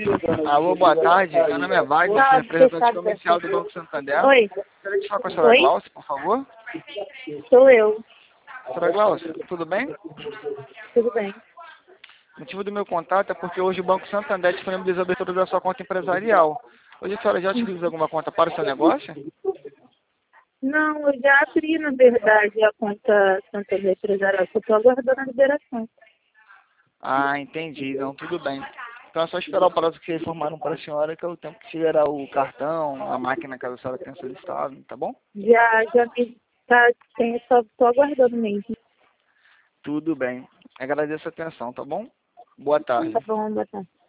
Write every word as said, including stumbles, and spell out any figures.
Alô, boa tarde. Meu nome é Wagner, sou Tá, representante fechado. comercial do Banco Santander. Oi, Gostaria de falar com a senhora Oi? Glaucia, por favor. sou eu. Senhora Glaucia, tudo bem? Tudo bem? O motivo do meu contato é porque hoje o Banco Santander disponibiliza a abertura da sua conta empresarial. Hoje a senhora já utilizou alguma conta para o seu negócio? Não, eu já abri, na verdade, a conta Santander Empresarial. Eu estou aguardando a liberação. Ah, entendi. Não, tudo bem. Então é só esperar o prazo que informaram para a senhora, que é o tempo que tiverá o cartão, a máquina que a senhora tenha solicitado, tá bom? Já, já vi, tá, tem, só estou aguardando mesmo. Tudo bem. Agradeço a atenção, tá bom? Boa Tá tarde. bom, boa tarde.